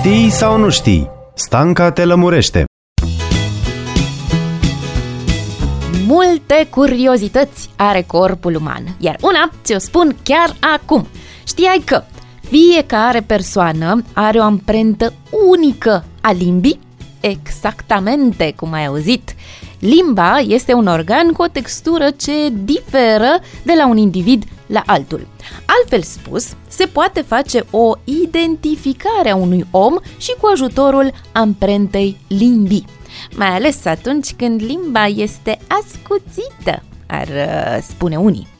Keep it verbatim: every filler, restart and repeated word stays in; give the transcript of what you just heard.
Știi sau nu știi? Stanca te lămurește. Multe curiozități are corpul uman, iar una ți-o spun chiar acum. Știai că fiecare persoană are o amprentă unică a limbii? Exactamente cum ai auzit. Limba este un organ cu o textură ce diferă de la un individ la altul. Altfel spus, se poate face o identificare a unui om și cu ajutorul amprentei limbii, mai ales atunci când limba este ascuțită, ar spune unii.